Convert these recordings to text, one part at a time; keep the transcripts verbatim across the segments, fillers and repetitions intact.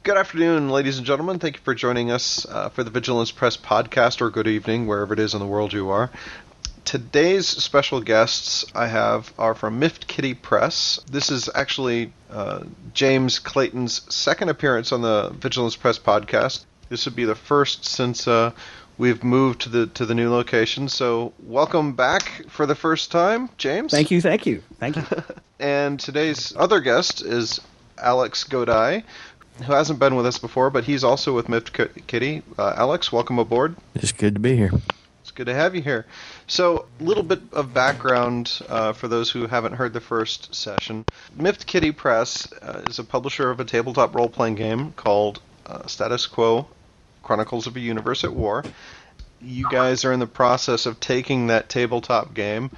Good afternoon, ladies and gentlemen. Thank you for joining us uh, for the Vigilance Press podcast, or good evening, wherever it is in the world you are. Today's special guests I have are from Miffed Kitty Press. This is actually uh, James Clayton's second appearance on the Vigilance Press podcast. This would be the first since uh, we've moved to the to the new location. So welcome back for the first time, James. Thank you, thank you, thank you. And today's other guest is Alex Godai, who hasn't been with us before, but he's also with Miffed Kitty. Uh, Alex, welcome aboard. It's good to be here. It's good to have you here. So, a little bit of background uh, for those who haven't heard the first session. Miffed Kitty Press uh, is a publisher of a tabletop role-playing game called uh, Status Quo: Chronicles of a Universe at War. You guys are in the process of taking that tabletop game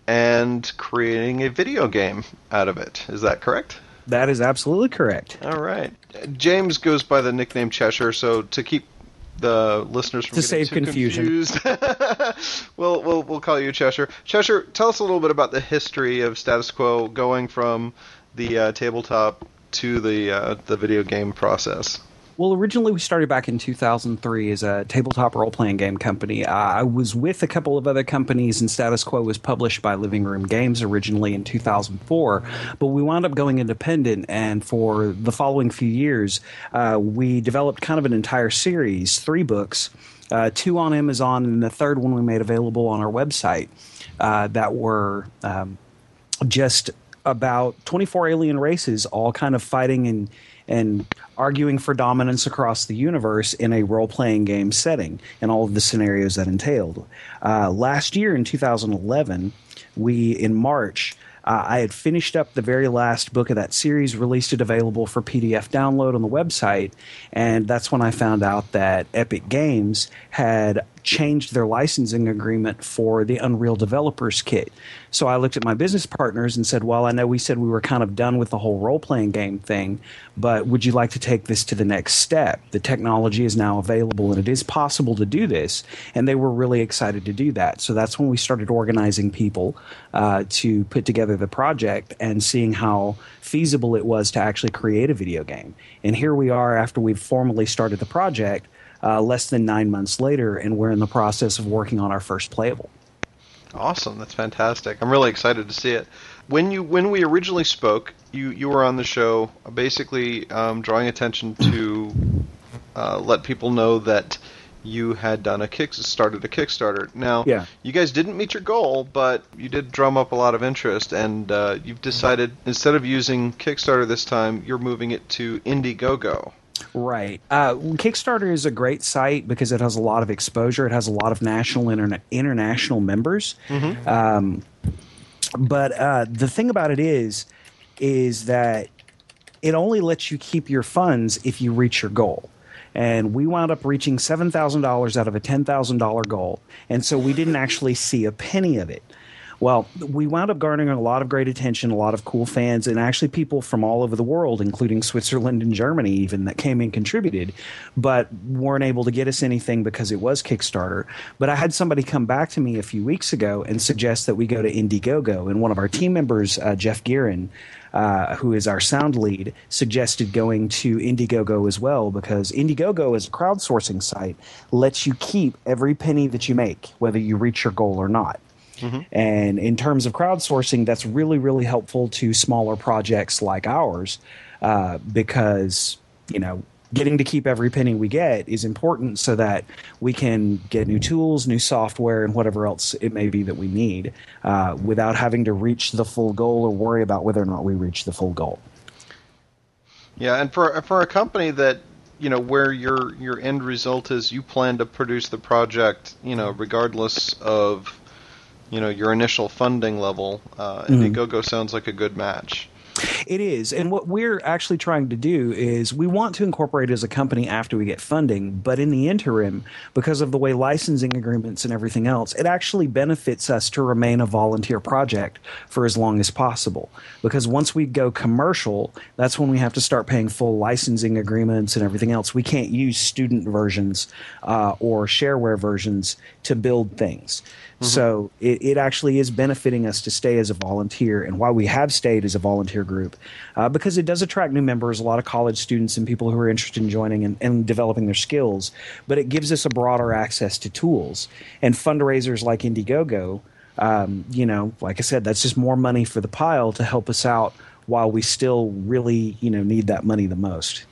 and creating a video game out of it. Is that correct? That is absolutely correct. All right. James goes by the nickname Cheshire, so to keep the listeners from to getting save too confusion, confused, we'll, we'll we'll call you Cheshire. Cheshire, tell us a little bit about the history of Status Quo, going from the uh, tabletop to the uh, the video game process. Well, originally we started back in two thousand three as a tabletop role-playing game company. Uh, I was with a couple of other companies, and Status Quo was published by Living Room Games originally in two thousand four. But we wound up going independent, and for the following few years, uh, we developed kind of an entire series, three books, uh, two on Amazon, and the third one we made available on our website uh, that were um, just about twenty-four alien races all kind of fighting and and arguing for dominance across the universe in a role-playing game setting and all of the scenarios that entailed. Uh, last year in two thousand eleven, we, in March, uh, I had finished up the very last book of that series, released it available for P D F download on the website, and that's when I found out that Epic Games had changed their licensing agreement for the Unreal Developers Kit. So I looked at my business partners and said, well, I know we said we were kind of done with the whole role-playing game thing, but would you like to take this to the next step? The technology is now available, and it is possible to do this, and they were really excited to do that. So that's when we started organizing people uh, to put together the project and seeing how feasible it was to actually create a video game. And here we are after we've formally started the project, Uh, less than nine months later, and we're in the process of working on our first playable. Awesome, that's fantastic. I'm really excited to see it. When you when we originally spoke, you, you were on the show basically um, drawing attention to uh, let people know that you had done a kick started a Kickstarter. Now, yeah. You guys didn't meet your goal, but you did drum up a lot of interest, and uh, you've decided instead of using Kickstarter this time, you're moving it to Indiegogo. Right. Uh, Kickstarter is a great site because it has a lot of exposure. It has a lot of national and interna- international members. Mm-hmm. Um, but uh, the thing about it is, is that it only lets you keep your funds if you reach your goal. And we wound up reaching seven thousand dollars out of a ten thousand dollars goal. And so we didn't actually see a penny of it. Well, we wound up garnering a lot of great attention, a lot of cool fans, and actually people from all over the world, including Switzerland and Germany even, that came and contributed, but weren't able to get us anything because it was Kickstarter. But I had somebody come back to me a few weeks ago and suggest that we go to Indiegogo, and one of our team members, uh, Jeff Guerin, Uh, who is our sound lead, suggested going to Indiegogo as well, because Indiegogo is a crowdsourcing site, lets you keep every penny that you make, whether you reach your goal or not. Mm-hmm. And in terms of crowdsourcing, that's really, really helpful to smaller projects like ours uh, because, you know, getting to keep every penny we get is important so that we can get new tools, new software, and whatever else it may be that we need uh, without having to reach the full goal or worry about whether or not we reach the full goal. Yeah, and for for a company that, you know, where your your end result is you plan to produce the project, you know, regardless of, you know, your initial funding level, uh, mm-hmm. Indiegogo sounds like a good match. It is. And what we're actually trying to do is we want to incorporate it as a company after we get funding. But in the interim, because of the way licensing agreements and everything else, it actually benefits us to remain a volunteer project for as long as possible. Because once we go commercial, that's when we have to start paying full licensing agreements and everything else. We can't use student versions uh, or shareware versions to build things. So it, it actually is benefiting us to stay as a volunteer, and why we have stayed as a volunteer group, uh, because it does attract new members, a lot of college students and people who are interested in joining and, and developing their skills, but it gives us a broader access to tools. And fundraisers like Indiegogo, um, you know, like I said, that's just more money for the pile to help us out while we still really, you know, need that money the most.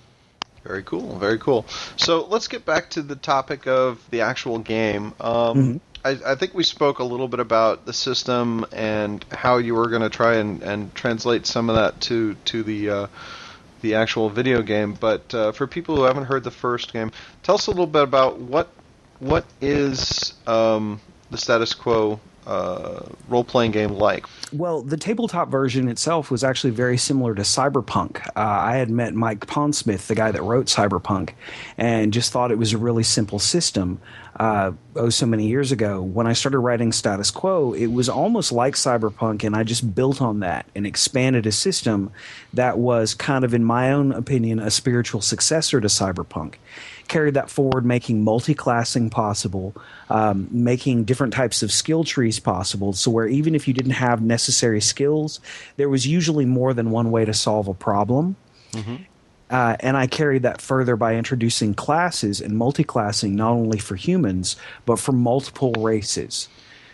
Very cool, very cool. So let's get back to the topic of the actual game. Um, Mm-hmm. I, I think we spoke a little bit about the system and how you were going to try and, and translate some of that to to the uh, the actual video game. But uh, for people who haven't heard the first game, tell us a little bit about what what is um, the Status Quo uh, role-playing game like? Well, the tabletop version itself was actually very similar to Cyberpunk. Uh, I had met Mike Pondsmith, the guy that wrote Cyberpunk, and just thought it was a really simple system. Uh, oh, so many years ago, when I started writing Status Quo, it was almost like Cyberpunk, and I just built on that and expanded a system that was kind of, in my own opinion, a spiritual successor to Cyberpunk. Carried that forward, making multi-classing possible, um, making different types of skill trees possible, so where even if you didn't have necessary skills, there was usually more than one way to solve a problem. Mm-hmm. Uh, and I carried that further by introducing classes and multi-classing not only for humans, but for multiple races.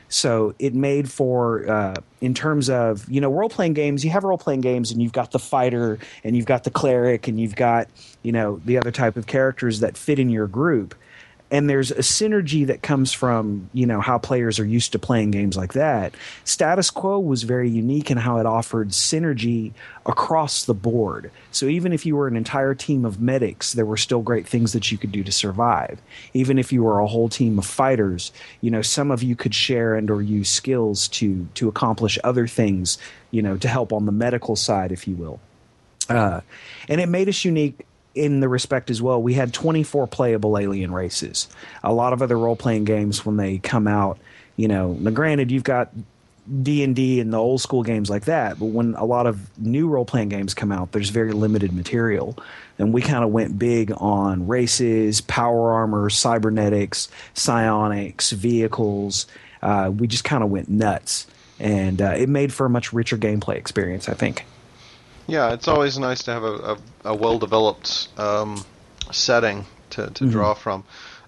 So it made for, uh, in terms of, you know, role-playing games, you have role-playing games and you've got the fighter and you've got the cleric and you've got, you know, the other type of characters that fit in your group. And there's a synergy that comes from, you know, how players are used to playing games like that. Status Quo was very unique in how it offered synergy across the board. So even if you were an entire team of medics, there were still great things that you could do to survive. Even if you were a whole team of fighters, you know, some of you could share and or use skills to to accomplish other things, you know, to help on the medical side, if you will. Uh, and it made us unique in the respect as well, we had twenty-four playable alien races. A lot of other role-playing games, when they come out, you know, now granted, you've got D and D and the old school games like that, but when a lot of new role-playing games come out, there's very limited material. And we kind of went big on races, power armor, cybernetics, psionics, vehicles. Uh, we just kind of went nuts. And uh, it made for a much richer gameplay experience, I think. Yeah, it's always nice to have a, a, a well-developed um, setting to, to mm-hmm. draw from.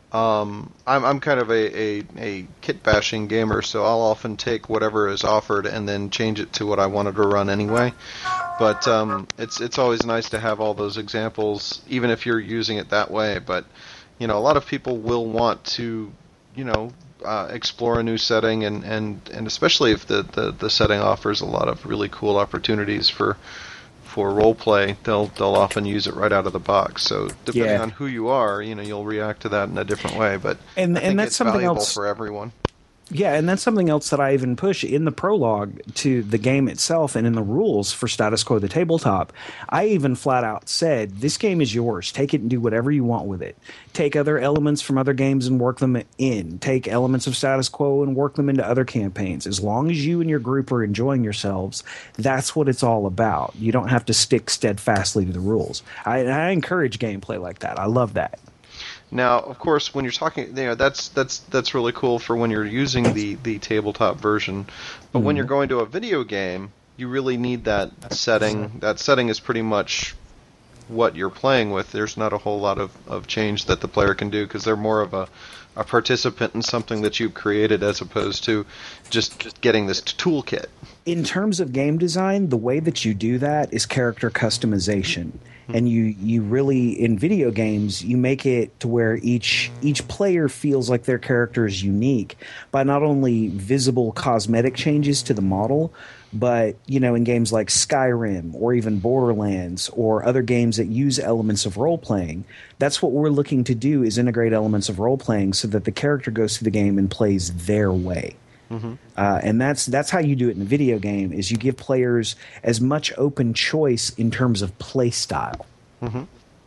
Um, I'm I'm kind of a, a, a kit-bashing gamer, so I'll often take whatever is offered and then change it to what I wanted to run anyway. But um, it's it's always nice to have all those examples, even if you're using it that way. But you know, a lot of people will want to, you know, uh, explore a new setting, and, and, and especially if the, the, the setting offers a lot of really cool opportunities for. For role play, they'll they'll often use it right out of the box. So depending yeah. on who you are, you know, you'll react to that in a different way. But and I think and that's it's something valuable else for everyone. Yeah, and that's something else that I even push in the prologue to the game itself and in the rules for Status Quo, the tabletop. I even flat out said, this game is yours. Take it and do whatever you want with it. Take other elements from other games and work them in. Take elements of Status Quo and work them into other campaigns. As long as you and your group are enjoying yourselves, that's what it's all about. You don't have to stick steadfastly to the rules. I, I encourage gameplay like that. I love that. Now, of course, when you're talking, you know, that's that's that's really cool for when you're using the, the tabletop version. But mm-hmm. when you're going to a video game, you really need that setting. That setting is pretty much what you're playing with. There's not a whole lot of, of change that the player can do because they're more of a, a participant in something that you've created as opposed to just, just getting this toolkit. In terms of game design, the way that you do that is character customization. And you, you really, in video games, you make it to where each each player feels like their character is unique by not only visible cosmetic changes to the model, but, you know, in games like Skyrim or even Borderlands or other games that use elements of role-playing, that's what we're looking to do is integrate elements of role-playing so that the character goes through the game and plays their way. Mm-hmm. Uh, and that's that's how you do it in a video game, is you give players as much open choice in terms of play style. Mm-hmm.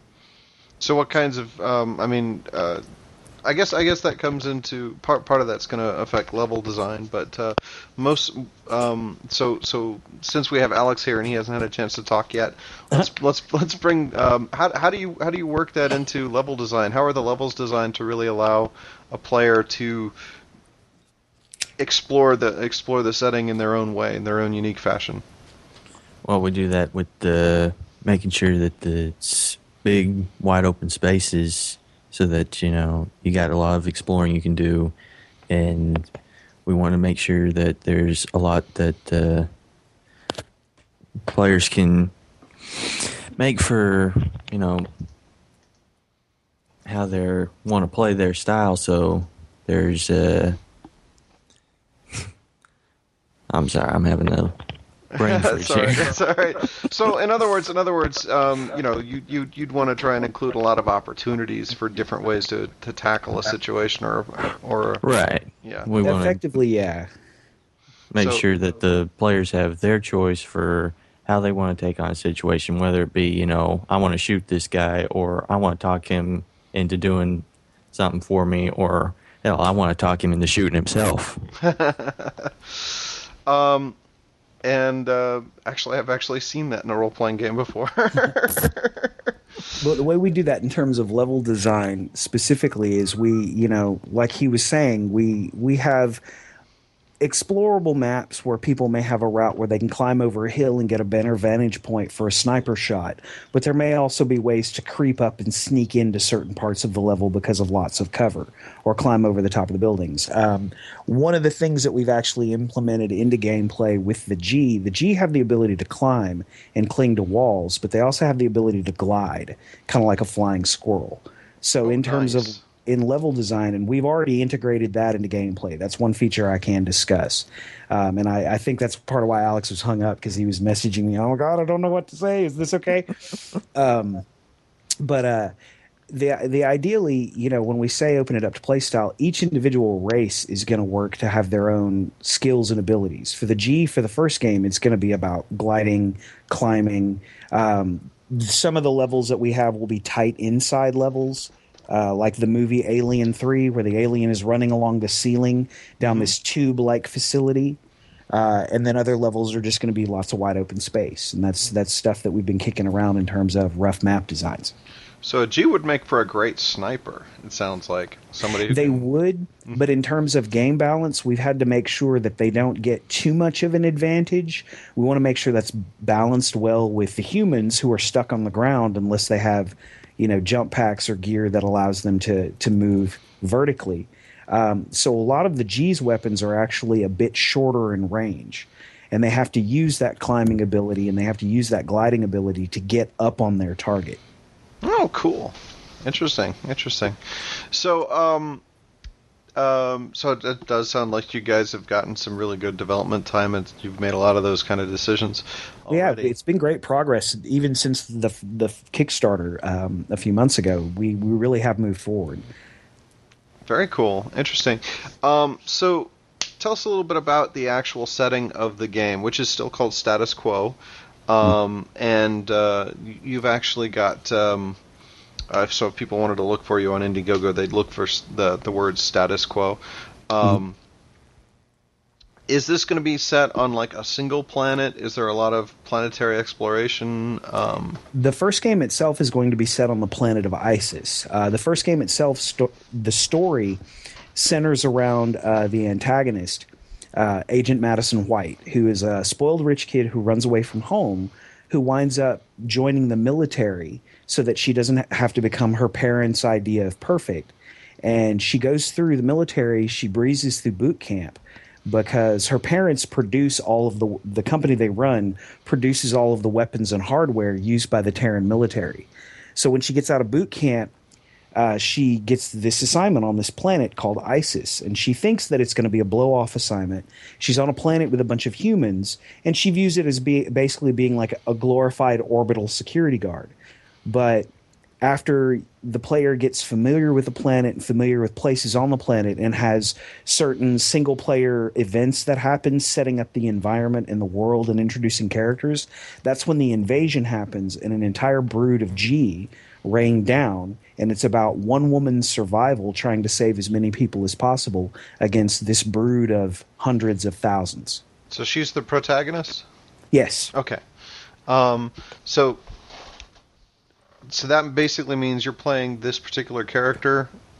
So what kinds of, um, I mean, uh, I guess I guess that comes into, part part of that's going to affect level design, but uh, most, um, so so since we have Alex here and he hasn't had a chance to talk yet, let's uh-huh. let's let's bring, um, how how do you how do you work that into level design? How are the levels designed to really allow a player to explore the explore the setting in their own way, in their own unique fashion. Well, we do that with the making sure that the big, wide open spaces, so that, you know, you got a lot of exploring you can do, and we want to make sure that there's a lot that uh, players can make for, you know, how they want to play their style. So there's uh, I'm sorry, I'm having a brain freeze Sorry, here. that's all right. So, in other words, in other words, um, you know, you, you you'd want to try and include a lot of opportunities for different ways to, to tackle a situation, or or Right. Yeah. We want to Effectively, yeah. make So- sure that the players have their choice for how they want to take on a situation, whether it be, you know, I want to shoot this guy, or I want to talk him into doing something for me, or hell, I want to talk him into shooting himself. Um, and uh, actually, I've actually seen that in a role-playing game before. But the way we do that in terms of level design specifically is we, you know, like he was saying, we we have explorable maps where people may have a route where they can climb over a hill and get a better vantage point for a sniper shot. But there may also be ways to creep up and sneak into certain parts of the level because of lots of cover, or climb over the top of the buildings. Um, one of the things that we've actually implemented into gameplay with the G, the G have the ability to climb and cling to walls, but they also have the ability to glide, kind of like a flying squirrel. So Oh, in terms nice. of in level design, and we've already integrated that into gameplay. That's one feature I can discuss. Um, and I, I think that's part of why Alex was hung up, because he was messaging me, oh my God, I don't know what to say. Is this okay? um, but uh, the the ideally, you know, when we say open it up to playstyle, each individual race is going to work to have their own skills and abilities. For the G, for the first game, it's going to be about gliding, climbing. Um, some of the levels that we have will be tight inside levels. Uh, like the movie Alien three, where the alien is running along the ceiling down this tube-like facility. Uh, and then other levels are just going to be lots of wide open space. And that's that's stuff that we've been kicking around in terms of rough map designs. So a G would make for a great sniper, it sounds like. Somebody who They can- would, but in terms of game balance, we've had to make sure that they don't get too much of an advantage. We want to make sure that's balanced well with the humans who are stuck on the ground unless they have, you know, jump packs or gear that allows them to to move vertically. Um, so a lot of the G's weapons are actually a bit shorter in range, and they have to use that climbing ability and they have to use that gliding ability to get up on their target. Oh, cool. Interesting. Interesting. So, um, um, so it, it does sound like you guys have gotten some really good development time, and you've made a lot of those kind of decisions Yeah, already. it's been great progress even since the the Kickstarter um, a few months ago. We we really have moved forward. Very cool. Interesting. Um, so, tell us a little bit about the actual setting of the game, which is still called Status Quo. Um, and uh, you've actually got, um, uh, so if people wanted to look for you on Indiegogo, they'd look for s- the, the word Status Quo. Um, Is this going to be set on like a single planet? Is there a lot of planetary exploration? Um, The first game itself is going to be set on the planet of Isis. Uh, the first game itself, sto- the story centers around uh, the antagonist, uh, Agent Madison White, who is a spoiled rich kid who runs away from home, who winds up joining the military so that she doesn't have to become her parents' idea of perfect. And she goes through the military, she breezes through boot camp, because her parents produce all of the the company they run produces all of the weapons and hardware used by the Terran military. So when she gets out of boot camp, uh, she gets this assignment on this planet called Isis, and she thinks that it's going to be a blow-off assignment. She's on a planet with a bunch of humans, and she views it as be, basically being like a glorified orbital security guard. But after the player gets familiar with the planet and familiar with places on the planet and has certain single-player events that happen, setting up the environment and the world and introducing characters, that's when the invasion happens and an entire brood of G rain down, and it's about one woman's survival trying to save as many people as possible against this brood of hundreds of thousands. so she's the protagonist? Yes. Okay. Um, so, so that basically means you're playing this particular character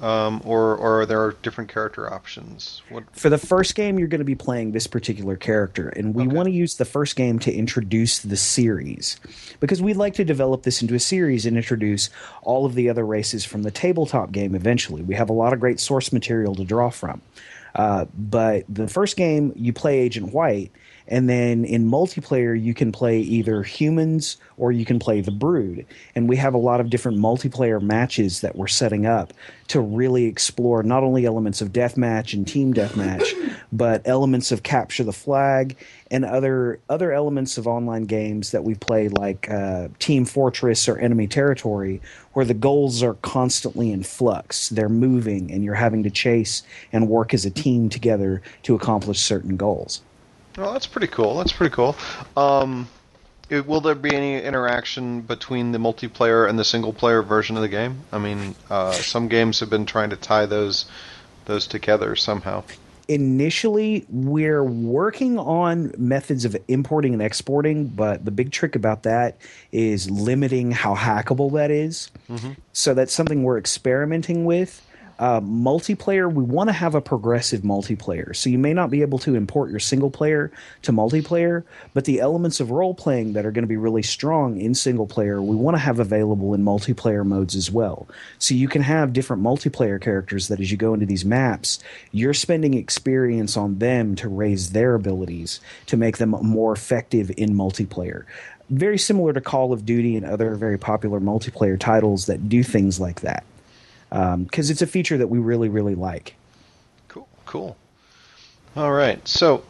Um, or, or are there different character options? What? For the first game, you're going to be playing this particular character, and we Okay. want to use the first game to introduce the series, because we'd like to develop this into a series and introduce all of the other races from the tabletop game eventually. We have a lot of great source material to draw from. Uh, but the first game, you play Agent White, and then in multiplayer, you can play either humans or you can play the Brood. And we have a lot of different multiplayer matches that we're setting up to really explore not only elements of deathmatch and team deathmatch, but elements of capture the flag and other other elements of online games that we play, like uh, Team Fortress or Enemy Territory, where the goals are constantly in flux. They're moving, and you're having to chase and work as a team together to accomplish certain goals. Well, that's pretty cool. That's pretty cool. Um, it, will there be any interaction between the multiplayer and the single-player version of the game? I mean, uh, some games have been trying to tie those those together somehow. Initially, we're working on methods of importing and exporting, but the big trick about that is limiting how hackable that is. Mm-hmm. So that's something we're experimenting with. Uh, multiplayer, we want to have a progressive multiplayer. So you may not be able to import your single player to multiplayer, but the elements of role-playing that are going to be really strong in single player, we want to have available in multiplayer modes as well. So you can have different multiplayer characters that as you go into these maps, you're spending experience on them to raise their abilities to make them more effective in multiplayer. Very similar to Call of Duty and other very popular multiplayer titles that do things like that. Because um, it's a feature that we really, really like. Cool, cool. All right, so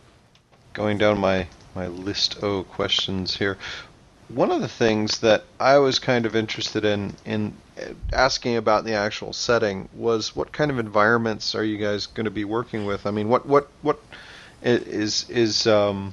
going down my, my list of questions here, one of the things that I was kind of interested in in asking about the actual setting was what kind of environments are you guys going to be working with? I mean, what what what is is um,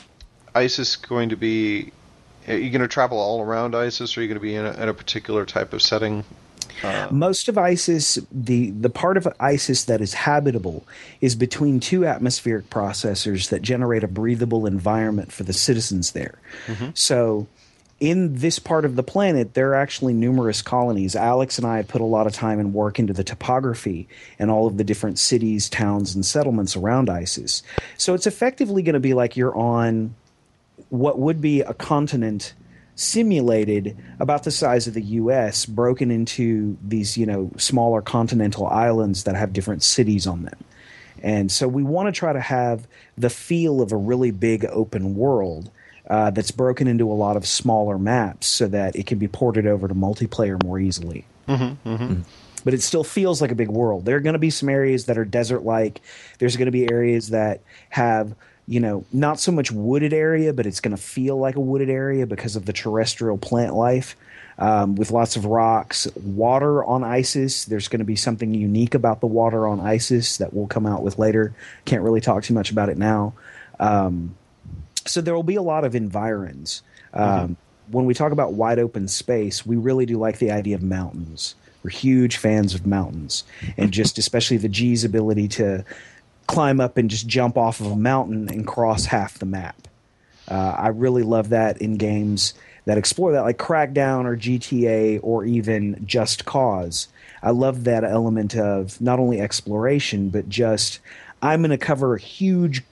ISIS going to be? Are you going to travel all around ISIS, or are you going to be in a, in a particular type of setting? Uh, Most of ISIS, the, the part of ISIS that is habitable is between two atmospheric processors that generate a breathable environment for the citizens there. Mm-hmm. So in this part of the planet, there are actually numerous colonies. Alex and I have put a lot of time and work into the topography and all of the different cities, towns, and settlements around ISIS. So it's effectively going to be like you're on what would be a continent simulated about the size of the U S, broken into these, you know, smaller continental islands that have different cities on them. And so we want to try to have the feel of a really big open world uh, that's broken into a lot of smaller maps so that it can be ported over to multiplayer more easily. Mm-hmm, mm-hmm. Mm. But it still feels like a big world. There are going to be some areas that are desert-like. There's going to be areas that have, you know, not so much wooded area, but it's going to feel like a wooded area because of the terrestrial plant life, um, with lots of rocks. Water on ISIS, there's going to be something unique about the water on ISIS that we'll come out with later. Can't really talk too much about it now. Um, so there will be a lot of environs. Um, mm-hmm. When we talk about wide open space, we really do like the idea of mountains. We're huge fans of mountains, and just especially the G's ability to climb up and just jump off of a mountain and cross half the map. Uh, I really love that in games that explore that, like Crackdown or G T A or even Just Cause. I love that element of not only exploration, but just I'm going to cover a huge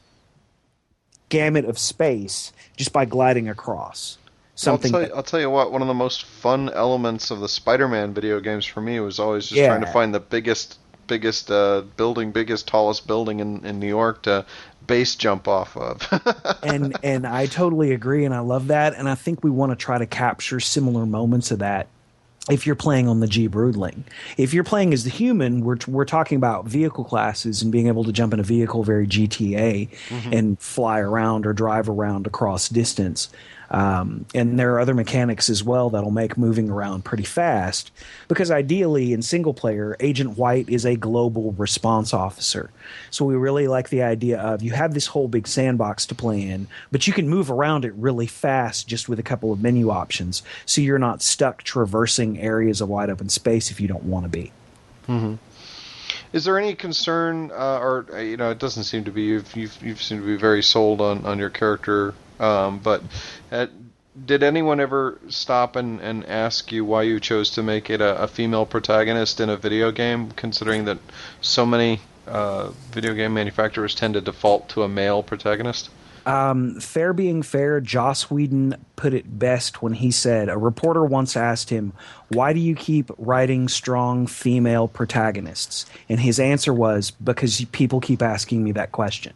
gamut of space just by gliding across. Something I'll tell, you, I'll tell you what, one of the most fun elements of the Spider-Man video games for me was always just yeah. trying to find the biggest biggest uh, building, biggest, tallest building in, in New York to base jump off of. and and I totally agree, and I love that, and I think we want to try to capture similar moments of that if you're playing on the G Broodling. If you're playing as the human, we're we're talking about vehicle classes and being able to jump in a vehicle very G T A mm-hmm. and fly around or drive around across distance. Um, and there are other mechanics as well that'll make moving around pretty fast, because ideally in single player, Agent White is a global response officer. So we really like the idea of you have this whole big sandbox to play in, but you can move around it really fast just with a couple of menu options. So you're not stuck traversing areas of wide open space if you don't want to be. Mm-hmm. Is there any concern, uh, or uh, you know, it doesn't seem to be. You've you've, you've seemed to be very sold on, on your character, um, but uh, did anyone ever stop and, and ask you why you chose to make it a, a female protagonist in a video game, considering that so many uh, video game manufacturers tend to default to a male protagonist? Um, fair being fair, Joss Whedon put it best when he said, a reporter once asked him, why do you keep writing strong female protagonists? And his answer was, because people keep asking me that question.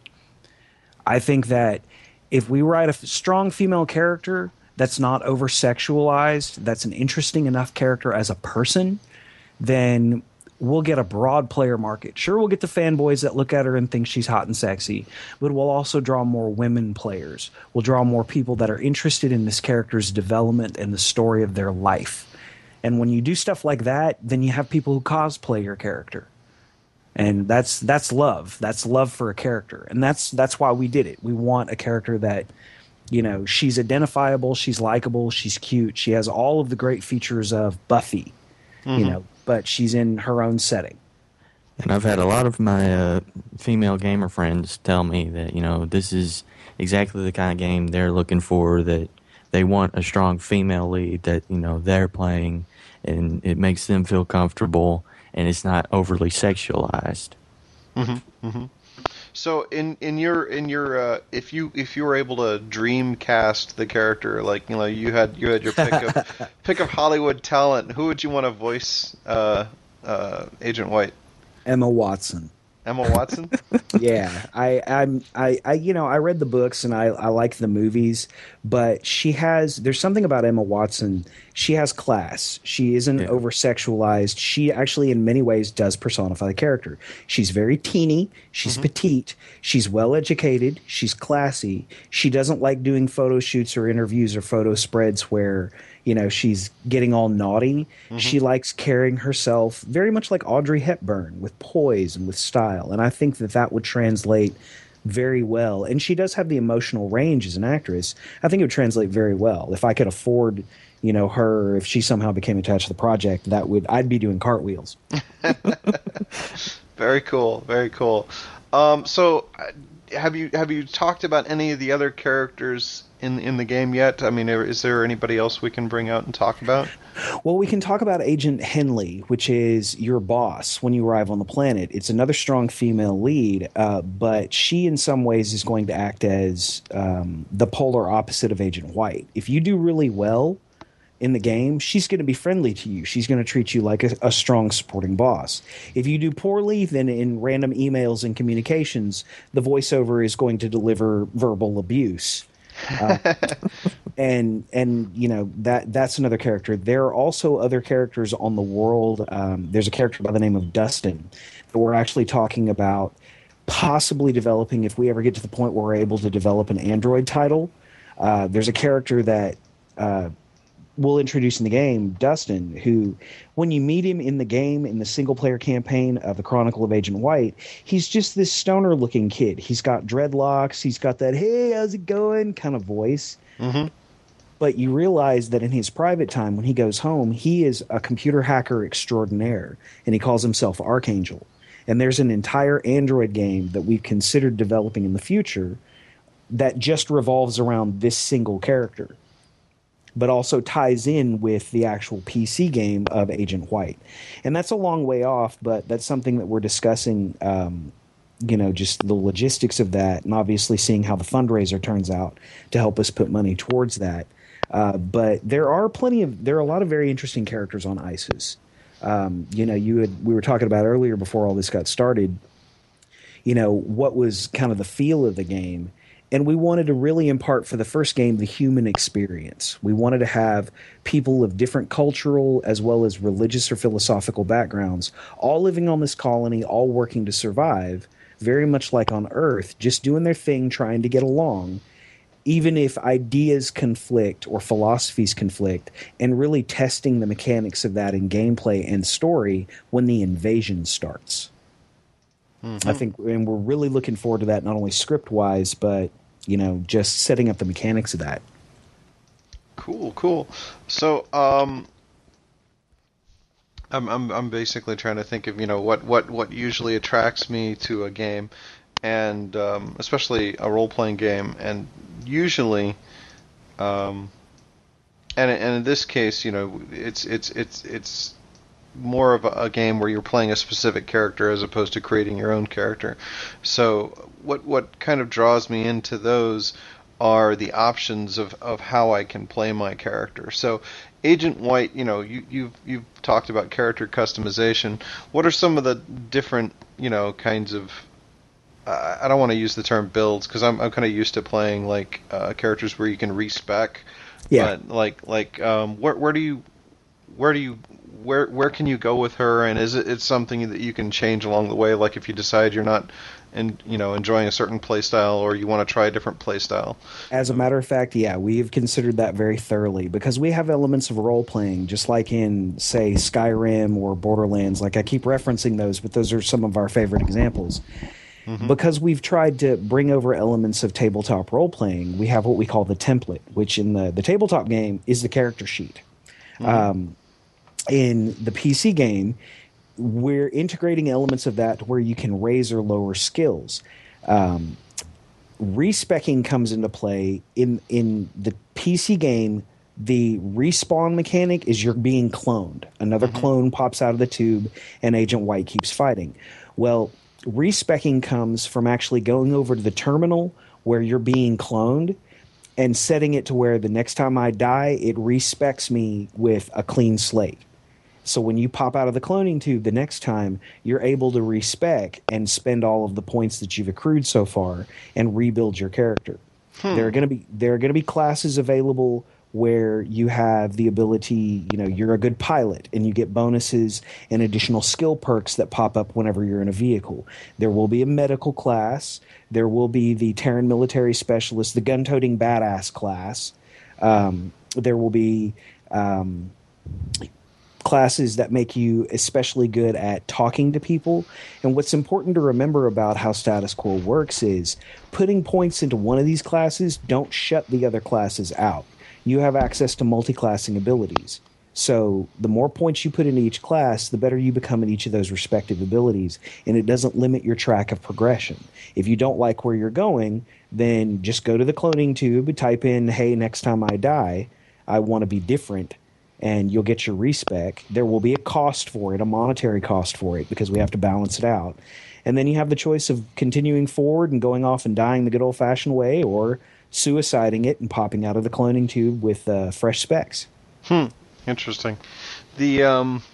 I think that if we write a strong female character that's not over-sexualized, that's an interesting enough character as a person, then we'll get a broad player market. Sure, we'll get the fanboys that look at her and think she's hot and sexy, but we'll also draw more women players. We'll draw more people that are interested in this character's development and the story of their life. And when you do stuff like that, then you have people who cosplay your character. And that's that's love. That's love for a character. And that's that's why we did it. We want a character that, you know, she's identifiable, she's likable, she's cute, she has all of the great features of Buffy, mm-hmm. you know, but she's in her own setting. And I've had a lot of my uh, female gamer friends tell me that, you know, this is exactly the kind of game they're looking for, that they want a strong female lead that, you know, they're playing, and it makes them feel comfortable, and it's not overly sexualized. Mm-hmm, mm-hmm. So in, in your in your uh, if you if you were able to dream cast the character, like, you know, you had you had your pick of pick of Hollywood talent, who would you want to voice uh, uh, Agent White? Emma Watson. Emma Watson? Yeah, I, I'm, I, I, you know, I read the books and I, I like the movies, but she has, there's something about Emma Watson. She has class. She isn't yeah. over sexualized. She actually, in many ways, does personify the character. She's very teeny. She's mm-hmm. petite. She's well educated. She's classy. She doesn't like doing photo shoots or interviews or photo spreads where, you know, she's getting all naughty. Mm-hmm. She likes carrying herself very much like Audrey Hepburn, with poise and with style. And I think that that would translate very well. And she does have the emotional range as an actress. I think it would translate very well. If I could afford, you know, her, if she somehow became attached to the project, that would, I'd be doing cartwheels. Very cool. Very cool. Um, so have you, have you talked about any of the other characters in in the game yet? I mean, is there anybody else we can bring out and talk about? Well, we can talk about Agent Henley, which is your boss when you arrive on the planet. It's another strong female lead, uh, but she in some ways is going to act as um, the polar opposite of Agent White. If you do really well in the game, she's going to be friendly to you. She's going to treat you like a, a strong supporting boss. If you do poorly, then in random emails and communications, the voiceover is going to deliver verbal abuse. uh, and and you know that that's another character. There are also other characters on the world. Um, there's a character by the name of Dustin that we're actually talking about possibly developing if we ever get to the point where we're able to develop an Android title. Uh, there's a character that uh, we'll introduce in the game, Dustin, who, when you meet him in the game, in the single-player campaign of The Chronicle of Agent White, he's just this stoner-looking kid. He's got dreadlocks. He's got that, hey, how's it going kind of voice. Mm-hmm. But you realize that in his private time, when he goes home, he is a computer hacker extraordinaire, and he calls himself Archangel. And there's an entire Android game that we've considered developing in the future that just revolves around this single character, but also ties in with the actual P C game of Agent White. And that's a long way off, but that's something that we're discussing, um, you know, just the logistics of that, and obviously seeing how the fundraiser turns out to help us put money towards that. Uh, but there are plenty of, there are a lot of very interesting characters on ISIS. Um, you know, you had, we were talking about earlier before all this got started, you know, what was kind of the feel of the game. And we wanted to really impart for the first game the human experience. We wanted to have people of different cultural as well as religious or philosophical backgrounds all living on this colony, all working to survive, very much like on Earth, just doing their thing, trying to get along, even if ideas conflict or philosophies conflict, and really testing the mechanics of that in gameplay and story when the invasion starts. Mm-hmm. I think, and we're really looking forward to that, not only script-wise, but you know, just setting up the mechanics of that. Cool, cool. So, um, I'm I'm I'm basically trying to think of, you know, what what what usually attracts me to a game, and um, especially a role playing game, and usually, um, and and in this case, you know, it's it's it's it's more of a, a game where you're playing a specific character as opposed to creating your own character. So what what kind of draws me into those are the options of, of how I can play my character. So Agent White, you know, you, you've you've talked about character customization. What are some of the different, you know, kinds of uh, I don't want to use the term builds because I'm I'm kind of used to playing like uh, characters where you can respec. Yeah. But like like um, where where do you where do you where where can you go with her, and is it it's something that you can change along the way, like if you decide you're not and you know enjoying a certain play style or you want to try a different play style? As a matter of fact, yeah, we've considered that very thoroughly because we have elements of role playing, just like in, say, Skyrim or Borderlands. Like I keep referencing those, but those are some of our favorite examples. Mm-hmm. Because we've tried to bring over elements of tabletop role playing, we have what we call the template, which in the, the tabletop game is the character sheet. Mm-hmm. Um, in the P C game, we're integrating elements of that where you can raise or lower skills. Um, respecking comes into play in in the P C game. The respawn mechanic is you're being cloned. Another mm-hmm. clone pops out of the tube, and Agent White keeps fighting. Well, respecking comes from actually going over to the terminal where you're being cloned and setting it to where the next time I die, it respecs me with a clean slate. So when you pop out of the cloning tube the next time, you're able to respec and spend all of the points that you've accrued so far and rebuild your character. Hmm. There are going to be there are going to be classes available where you have the ability, you know, you're a good pilot and you get bonuses and additional skill perks that pop up whenever you're in a vehicle. There will be a medical class. There will be the Terran military specialist, the gun-toting badass class. Um, there will be um, classes that make you especially good at talking to people. And what's important to remember about how Status Quo works is putting points into one of these classes don't shut the other classes out. You have access to multi-classing abilities. So the more points you put into each class, the better you become at each of those respective abilities, and it doesn't limit your track of progression. If you don't like where you're going, then just go to the cloning tube, type in, hey, next time I die, I want to be different, and you'll get your respec. There will be a cost for it, a monetary cost for it, because we have to balance it out. And then you have the choice of continuing forward and going off and dying the good old-fashioned way, or suiciding it and popping out of the cloning tube with uh, fresh specs. Hmm. Interesting. The um,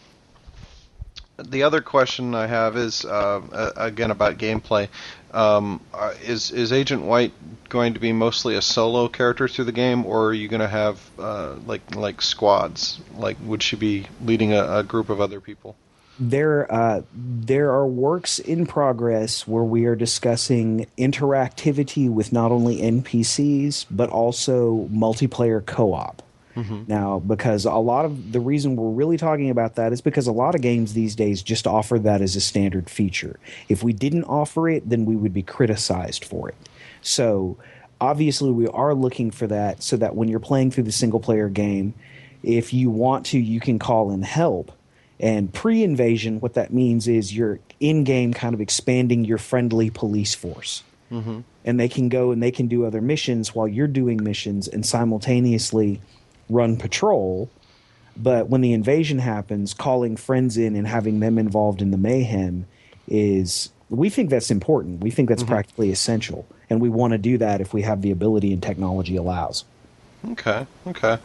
the other question I have is uh, again about gameplay. Um, is is Agent White going to be mostly a solo character through the game, or are you going to have uh, like like squads? Like, would she be leading a, a group of other people? There, uh, there are works in progress where we are discussing interactivity with not only N P Cs, but also multiplayer co-op. Mm-hmm. Now, because a lot of the reason we're really talking about that is because a lot of games these days just offer that as a standard feature. If we didn't offer it, then we would be criticized for it. So obviously we are looking for that so that when you're playing through the single-player game, if you want to, you can call in help. And pre-invasion, what that means is you're in-game kind of expanding your friendly police force. Mm-hmm. And they can go and they can do other missions while you're doing missions and simultaneously run patrol. But when the invasion happens, calling friends in and having them involved in the mayhem is, we think that's important. We think that's mm-hmm. practically essential. And we want to do that if we have the ability and technology allows. Okay, okay.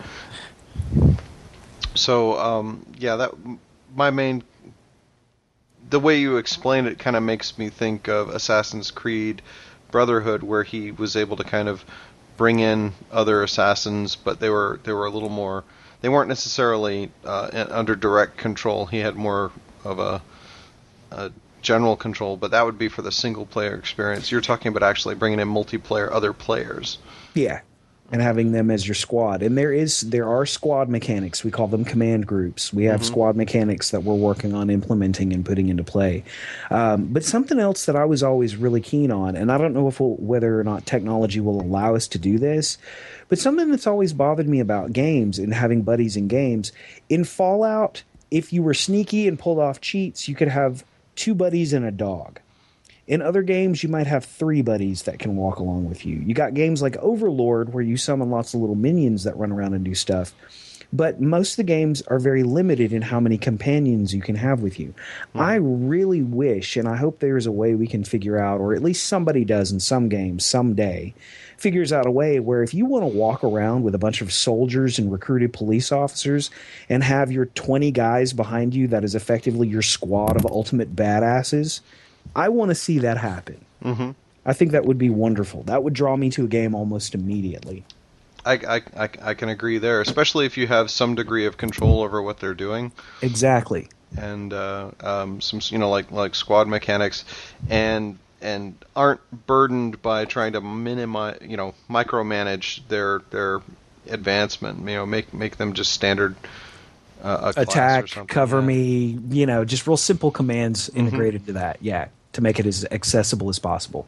So, um, yeah, that... My main, the way you explain it kind of makes me think of Assassin's Creed Brotherhood, where he was able to kind of bring in other assassins, but they were they were a little more, they weren't necessarily uh, under direct control. He had more of a, a general control, but that would be for the single player experience. You're talking about actually bringing in multiplayer, other players. Yeah. And having them as your squad. And there is there are squad mechanics. We call them command groups. We have mm-hmm. squad mechanics that we're working on implementing and putting into play. Um, but something else that I was always really keen on, and I don't know if we'll, whether or not technology will allow us to do this, but something that's always bothered me about games and having buddies in games, in Fallout, if you were sneaky and pulled off cheats, you could have two buddies and a dog. In other games, you might have three buddies that can walk along with you. You got games like Overlord where you summon lots of little minions that run around and do stuff. But most of the games are very limited in how many companions you can have with you. Mm-hmm. I really wish, and I hope there's a way we can figure out, or at least somebody does in some games someday, figures out a way where if you want to walk around with a bunch of soldiers and recruited police officers and have your twenty guys behind you that is effectively your squad of ultimate badasses, I want to see that happen. Mm-hmm. I think that would be wonderful. That would draw me to a game almost immediately. I, I, I, I can agree there, especially if you have some degree of control over what they're doing. Exactly. And uh, um, some, you know, like like squad mechanics, and and aren't burdened by trying to minimize, you know, micromanage their their advancement. You know, make make them just standard uh, a attack, class or cover yeah. me. You know, just real simple commands integrated mm-hmm. to that. Yeah, to make it as accessible as possible.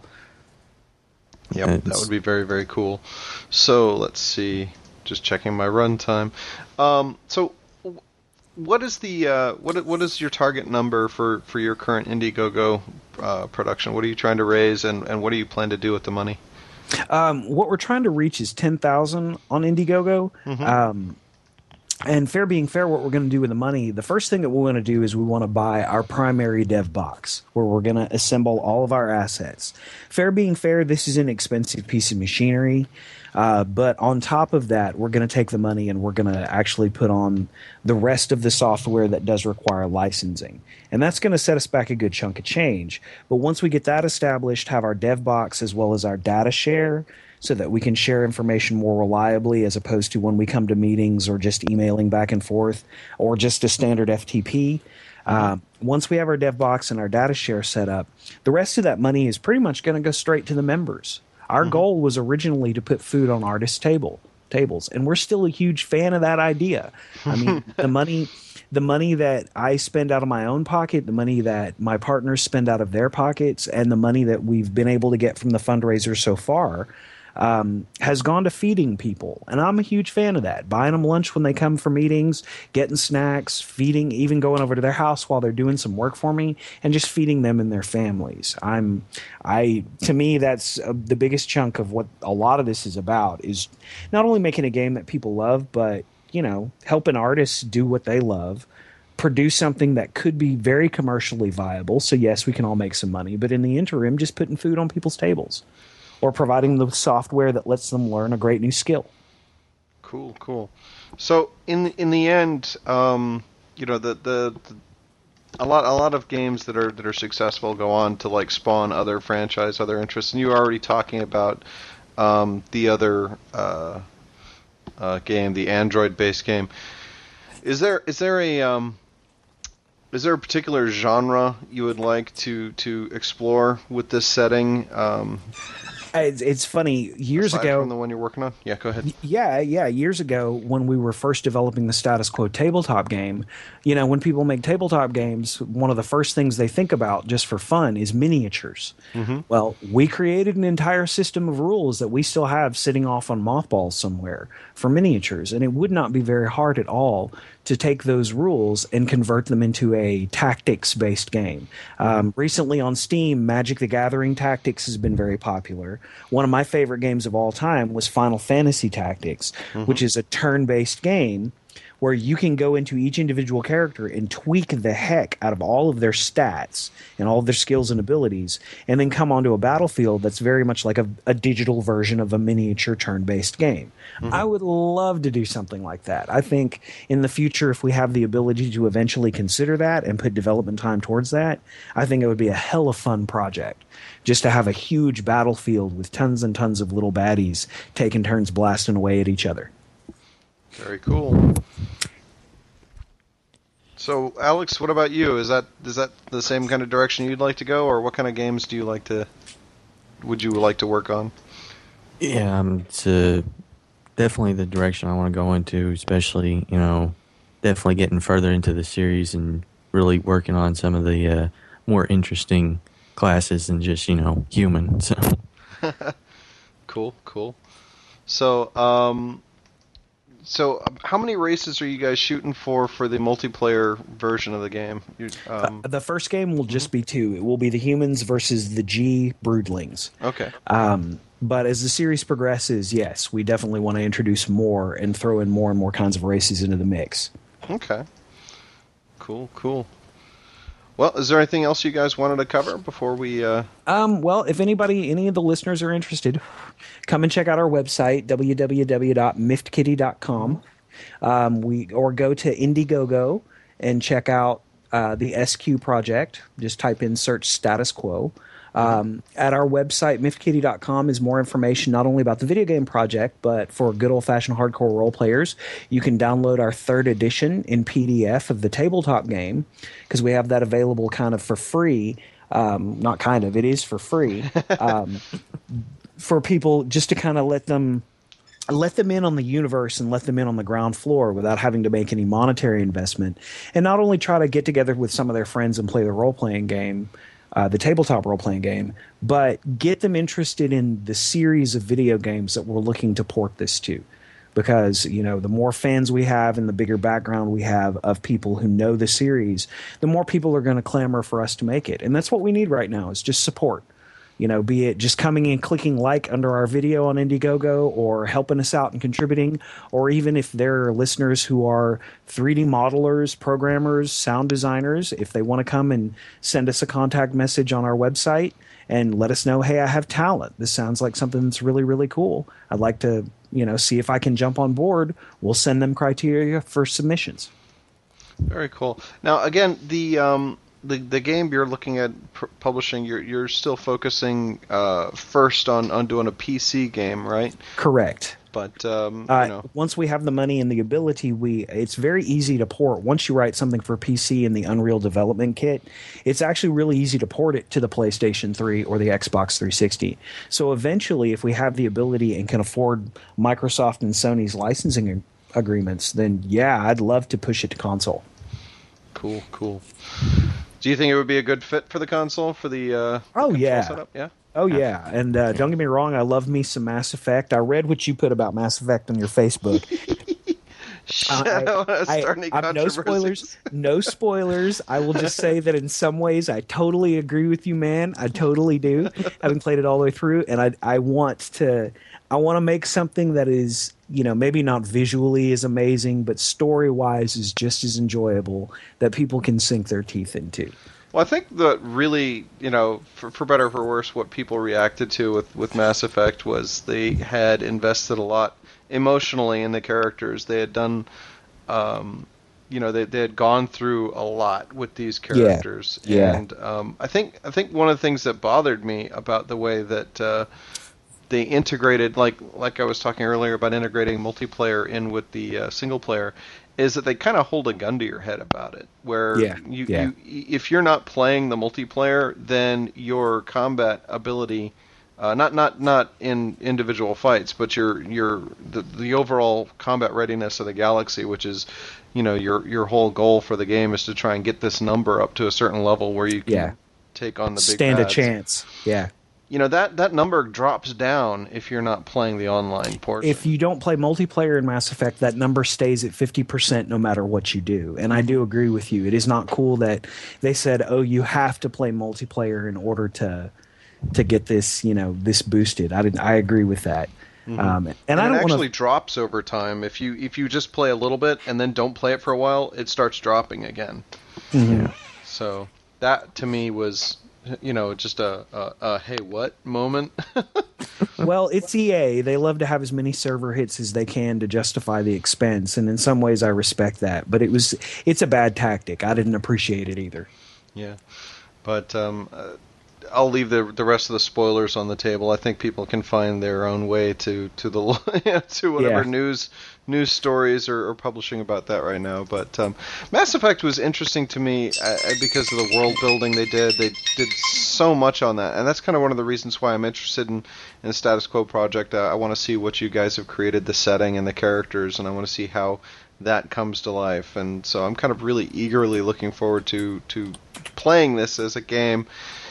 Yep, it's... that would be very, very cool. So let's see, just checking my runtime. Um, so, what is the uh, what what is your target number for, for your current Indiegogo uh, production? What are you trying to raise, and, and what do you plan to do with the money? Um, what we're trying to reach is ten thousand on Indiegogo. Mm-hmm. Um, And fair being fair, what we're going to do with the money, the first thing that we want to do is we want to buy our primary dev box where we're going to assemble all of our assets. Fair being fair, this is an expensive piece of machinery. Uh, but on top of that, we're going to take the money and we're going to actually put on the rest of the software that does require licensing. And that's going to set us back a good chunk of change. But once we get that established, have our dev box as well as our data share, so that we can share information more reliably as opposed to when we come to meetings or just emailing back and forth or just a standard F T P. Uh, once we have our dev box and our data share set up, the rest of that money is pretty much going to go straight to the members. Our mm-hmm. goal was originally to put food on artists' table tables, and we're still a huge fan of that idea. I mean, the money... The money that I spend out of my own pocket, the money that my partners spend out of their pockets, and the money that we've been able to get from the fundraiser so far um, has gone to feeding people. And I'm a huge fan of that. Buying them lunch when they come for meetings, getting snacks, feeding, even going over to their house while they're doing some work for me, and just feeding them and their families. I'm, I, to me, that's uh, the biggest chunk of what a lot of this is about, is not only making a game that people love, but you know, helping artists do what they love, produce something that could be very commercially viable. So yes, we can all make some money, but in the interim, just putting food on people's tables or providing the software that lets them learn a great new skill. Cool, cool. So in in the end, um, you know, the, the the a lot a lot of games that are that are successful go on to like spawn other franchise, other interests. And you were already talking about um, the other. Uh, Uh, game, the Android-based game. Is there is there a um, is there a particular genre you would like to to explore with this setting? Um, it's, it's funny. Years aside ago, from the one you're working on, yeah, go ahead. Yeah, yeah. Years ago, when we were first developing the Status Quo tabletop game, you know, when people make tabletop games, one of the first things they think about just for fun is miniatures. Mm-hmm. Well, we created an entire system of rules that we still have sitting off on mothballs somewhere for miniatures, and it would not be very hard at all to take those rules and convert them into a tactics-based game. Um, recently on Steam, Magic the Gathering Tactics has been very popular. One of my favorite games of all time was Final Fantasy Tactics, mm-hmm. which is a turn-based game where you can go into each individual character and tweak the heck out of all of their stats and all of their skills and abilities, and then come onto a battlefield that's very much like a, a digital version of a miniature turn-based game. Mm-hmm. I would love to do something like that. I think in the future, if we have the ability to eventually consider that and put development time towards that, I think it would be a hell of a fun project. Just to have a huge battlefield with tons and tons of little baddies taking turns blasting away at each other. Very cool. So, Alex, what about you? Is that is that the same kind of direction you'd like to go, or what kind of games do you like to? Would you like to work on? Yeah, um, it's uh, definitely the direction I want to go into. Especially, you know, definitely getting further into the series and really working on some of the uh, more interesting classes than just, you know, human. So. Cool, cool. So, um. So, um, how many races are you guys shooting for for the multiplayer version of the game? You, um, uh, the first game will just be two. It will be the humans versus the G broodlings. okay. Um, but as the series progresses, yes, we definitely want to introduce more and throw in more and more kinds of races into the mix. Okay. Cool, cool. Well, is there anything else you guys wanted to cover before we... Uh... Um, well, if anybody, any of the listeners are interested, come and check out our website, w w w dot miffed kitty dot com. Um, we, or go to Indiegogo and check out uh, the S Q project. Just type in search status quo. Um, at our website, miffed kitty dot com, is more information not only about the video game project, but for good old-fashioned hardcore role players, you can download our third edition in P D F of the tabletop game, because we have that available kind of for free. Um, not kind of, it is for free. Um, for people, just to kind of let them... let them in on the universe and let them in on the ground floor without having to make any monetary investment, and not only try to get together with some of their friends and play the role-playing game, uh, the tabletop role-playing game, but get them interested in the series of video games that we're looking to port this to. Because, you know, the more fans we have and the bigger background we have of people who know the series, the more people are going to clamor for us to make it. And that's what we need right now, is just support. You know, be it just coming in, clicking like under our video on Indiegogo, or helping us out and contributing, or even if there are listeners who are three D modelers, programmers, sound designers, if they want to come and send us a contact message on our website and let us know, hey, I have talent. This sounds like something that's really, really cool. I'd like to, you know, see if I can jump on board. We'll send them criteria for submissions. Very cool. Now, again, the... Um... The the game you're looking at pr- publishing, you're you're still focusing uh, first on, on doing a P C game, right? Correct. But um, uh, you know. Once we have the money and the ability, we it's very easy to port. Once you write something for P C in the Unreal Development Kit, it's actually really easy to port it to the PlayStation three or the Xbox three sixty. So eventually, if we have the ability and can afford Microsoft and Sony's licensing ag- agreements, then yeah, I'd love to push it to console. Cool, cool. Do you think it would be a good fit for the console, for the, uh, the oh yeah setup? Yeah. Oh yeah, and uh, don't get me wrong, I love me some Mass Effect. I read what you put about Mass Effect on your Facebook. uh, I, I, I, no spoilers. No spoilers. I will just say that in some ways, I totally agree with you, man. I totally do. Having played it all the way through, and I, I want to, I want to make something that is, you know, maybe not visually as amazing, but story-wise is just as enjoyable, that people can sink their teeth into. Well, I think that really, you know, for, for better or for worse, what people reacted to with, with Mass Effect was they had invested a lot emotionally in the characters. They had done, um, you know, they they had gone through a lot with these characters. Yeah. yeah. And um, I think I think one of the things that bothered me about the way that uh, they integrated, like like I was talking earlier about integrating multiplayer in with the uh, single player, is that they kind of hold a gun to your head about it. Where yeah, you, yeah. you if you're not playing the multiplayer, then your combat ability, uh, not not not in individual fights, but your your the, the overall combat readiness of the galaxy, which is, you know, your your whole goal for the game is to try and get this number up to a certain level where you can yeah. take on the big stand bads. a chance. Yeah. You know, that, that number drops down if you're not playing the online portion. If you don't play multiplayer in Mass Effect, that number stays at fifty percent no matter what you do. And I do agree with you. It is not cool that they said, oh, you have to play multiplayer in order to to get this, you know, this boosted. I didn't, I agree with that. Mm-hmm. Um, and, and I don't it actually wanna... drops over time. If you if you just play a little bit and then don't play it for a while, it starts dropping again. Mm-hmm. So that, to me, was... you know, just a, a, a hey, what moment? Well, it's E A. They love to have as many server hits as they can to justify the expense, and in some ways I respect that. But it was it's a bad tactic. I didn't appreciate it either. Yeah. But um, uh, I'll leave the the rest of the spoilers on the table. I think people can find their own way to, to the to whatever yeah. news news stories are, are publishing about that right now. But um, Mass Effect was interesting to me uh, because of the world building they did. They did so much on that, and that's kind of one of the reasons why I'm interested in, in the Status Quo project. Uh, I want to see what you guys have created, the setting and the characters, and I want to see how that comes to life. And so I'm kind of really eagerly looking forward to, to playing this as a game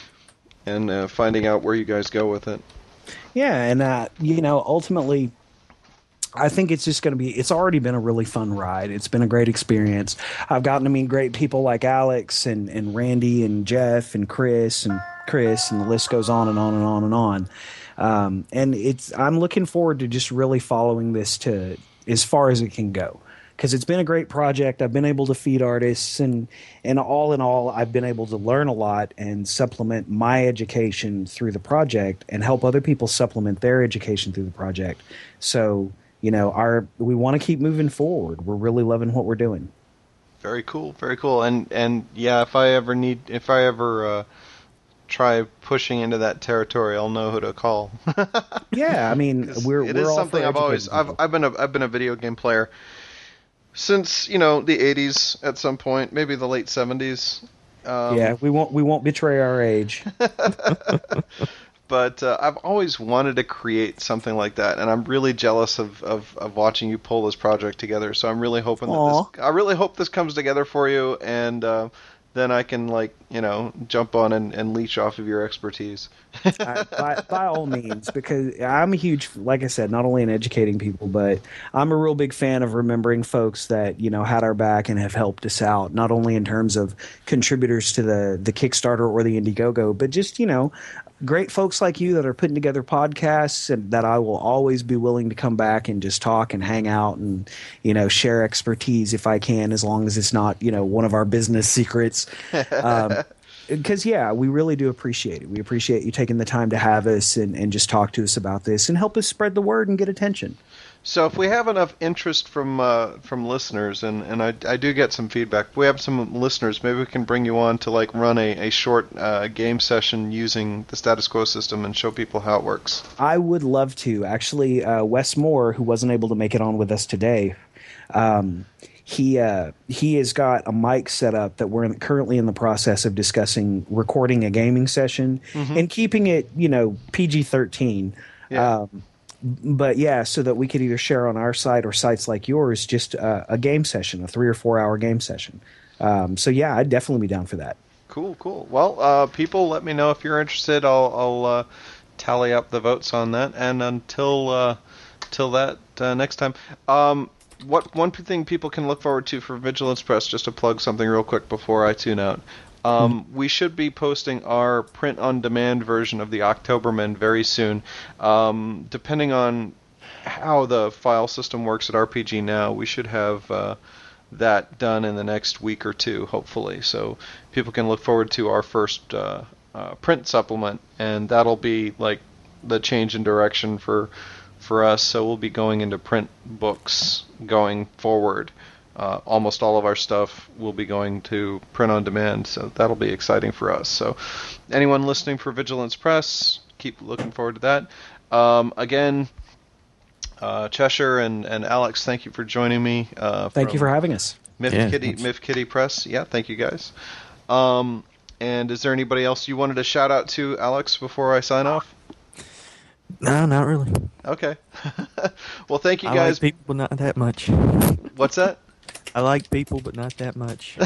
and uh, finding out where you guys go with it. Yeah, and uh, you know, ultimately, I think it's just going to be, it's already been a really fun ride. It's been a great experience. I've gotten to meet great people like Alex and, and Randy and Jeff and Chris and Chris, and the list goes on and on and on and on. Um, and it's, I'm looking forward to just really following this to as far as it can go. Because it's been a great project. I've been able to feed artists, and, and all in all, I've been able to learn a lot and supplement my education through the project and help other people supplement their education through the project. So, you know, our we want to keep moving forward. We're really loving what we're doing. Very cool, very cool. And and yeah, if I ever need, if I ever uh, try pushing into that territory, I'll know who to call. Yeah, I mean, we're it we're is all something for I've always I've educating I've been a I've been a video game player since, you know, the eighties at some point, maybe the late seventies. Um, yeah, we won't we won't betray our age. But uh, I've always wanted to create something like that, and I'm really jealous of, of, of watching you pull this project together. So I'm really hoping Aww. that this, I really hope this comes together for you, and uh, then I can, like, you know, jump on and, and leech off of your expertise. I, by, by all means, because I'm a huge, like I said, not only in educating people, but I'm a real big fan of remembering folks that, you know, had our back and have helped us out, not only in terms of contributors to the, the Kickstarter or the Indiegogo, but just, you know, great folks like you that are putting together podcasts, and that I will always be willing to come back and just talk and hang out and, you know, share expertise if I can, as long as it's not, you know, one of our business secrets. Um, Because, yeah, we really do appreciate it. We appreciate you taking the time to have us and, and just talk to us about this and help us spread the word and get attention. So if we have enough interest from uh, from listeners, and, and I, I do get some feedback, if we have some listeners, maybe we can bring you on to, like, run a, a short uh, game session using the Status Quo system and show people how it works. I would love to. Actually, uh, Wes Moore, who wasn't able to make it on with us today, um, he uh, he has got a mic set up that we're in, currently in the process of discussing recording a gaming session mm-hmm. and keeping it, you know, P G thirteen. Yeah. Um, but yeah, so that we could either share on our site or sites like yours, just uh, a game session, a three or four hour game session. Um, so yeah, I'd definitely be down for that. Cool, cool. Well, uh, people, let me know if you're interested. I'll, I'll uh, tally up the votes on that. And until uh, till that uh, next time, um, what one thing people can look forward to for Vigilance Press, just to plug something real quick before I tune out. Um, mm-hmm. We should be posting our print-on-demand version of the Octoberman very soon. Um, depending on how the file system works at R P G Now, we should have uh, that done in the next week or two, hopefully. So people can look forward to our first uh, uh, print supplement, and that'll be like the change in direction for for us. So we'll be going into print books going forward. Uh, almost all of our stuff will be going to print on demand, so that'll be exciting for us. So anyone listening for Vigilance Press, keep looking forward to that. Um, again, uh, Cheshire and, and Alex, thank you for joining me. Uh, thank you for having us. Myth yeah, Kitty, thanks. Myth Kitty Press. Yeah, thank you guys. Um, and is there anybody else you wanted to shout out to, Alex, before I sign off? No, not really. Okay. Well, thank you I guys. like people, but not that much. What's that? I like people, but not that much.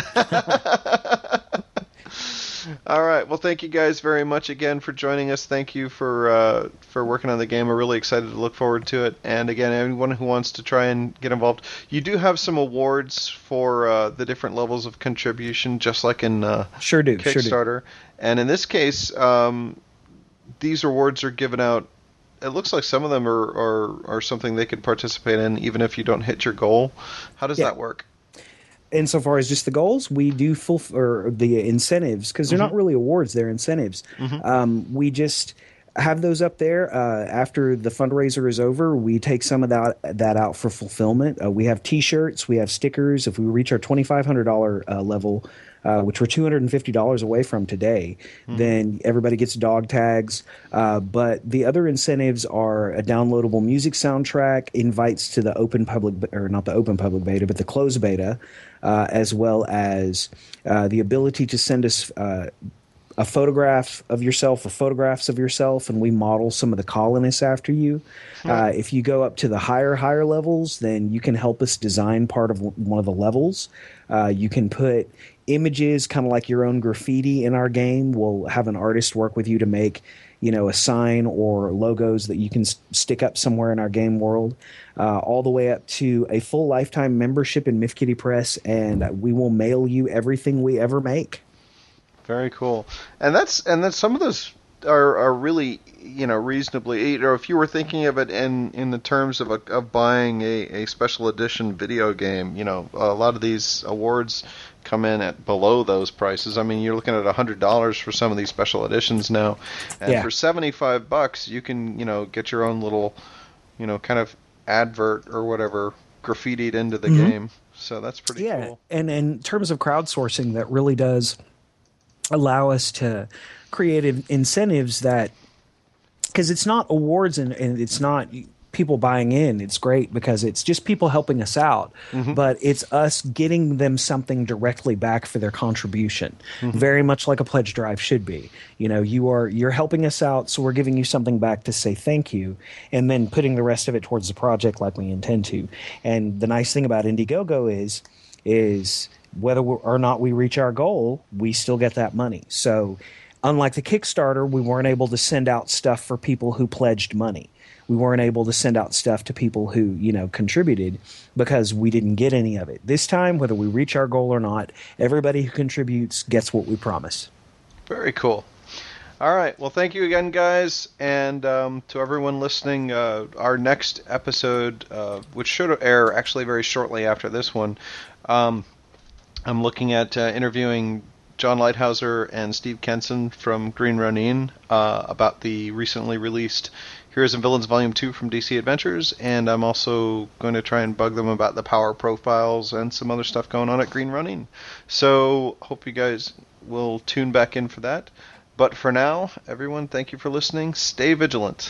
All right. Well, thank you guys very much again for joining us. Thank you for uh, for working on the game. We're really excited to look forward to it. And again, anyone who wants to try and get involved, you do have some awards for uh, the different levels of contribution, just like in uh, sure do, Kickstarter. Sure do. And in this case, um, these awards are given out. It looks like some of them are, are, are something they could participate in, even if you don't hit your goal. How does yeah. that work? Insofar as just the goals, we do full or the incentives, because they're mm-hmm. not really awards; they're incentives. Mm-hmm. Um, we just have those up there. Uh, after the fundraiser is over, we take some of that that out for fulfillment. Uh, we have T-shirts, we have stickers. If we reach our twenty-five hundred dollar uh, level, uh, which we're two hundred and fifty dollars away from today, mm-hmm. then everybody gets dog tags. Uh, but the other incentives are a downloadable music soundtrack, invites to the open public, or not the open public beta, but the closed beta. Uh, as well as uh, the ability to send us uh, a photograph of yourself or photographs of yourself, and we model some of the colonists after you. Hmm. Uh, if you go up to the higher, higher levels, then you can help us design part of one of the levels. Uh, you can put images, kind of like your own graffiti in our game. We'll have an artist work with you to make, you know, a sign or logos that you can s- stick up somewhere in our game world, uh, all the way up to a full lifetime membership in Miff Kitty Press, and we will mail you everything we ever make. Very cool. And that's and then some of those are, are really, you know, reasonably, you know, if you were thinking of it in, in the terms of a, of buying a, a special edition video game, you know, a lot of these awards come in at below those prices. I mean, you're looking at one hundred dollars for some of these special editions now. And yeah. for seventy-five bucks, you can, you know, get your own little, you know, kind of advert or whatever graffitied into the mm-hmm. game. So that's pretty yeah. cool. And in terms of crowdsourcing, that really does allow us to create incentives that, because it's not awards and, and it's not people buying in. It's great because it's just people helping us out, mm-hmm. but it's us getting them something directly back for their contribution. Mm-hmm. Very much like a pledge drive should be. You know, you are you're helping us out, so we're giving you something back to say thank you, and then putting the rest of it towards the project like we intend to. And the nice thing about Indiegogo is is whether or not we reach our goal, we still get that money. So unlike the Kickstarter, we weren't able to send out stuff for people who pledged money. We weren't able to send out stuff to people who, you know, contributed because we didn't get any of it. This time, whether we reach our goal or not, everybody who contributes gets what we promise. Very cool. All right. Well, thank you again, guys. And um, to everyone listening, uh, our next episode, uh, which should air actually very shortly after this one, um, I'm looking at uh, interviewing John Lighthouser and Steve Kenson from Green Ronin uh, about the recently released Heroes and Villains Volume two from D C Adventures, and I'm also going to try and bug them about the power profiles and some other stuff going on at Green Ronin. So hope you guys will tune back in for that. But for now, everyone, thank you for listening. Stay vigilant.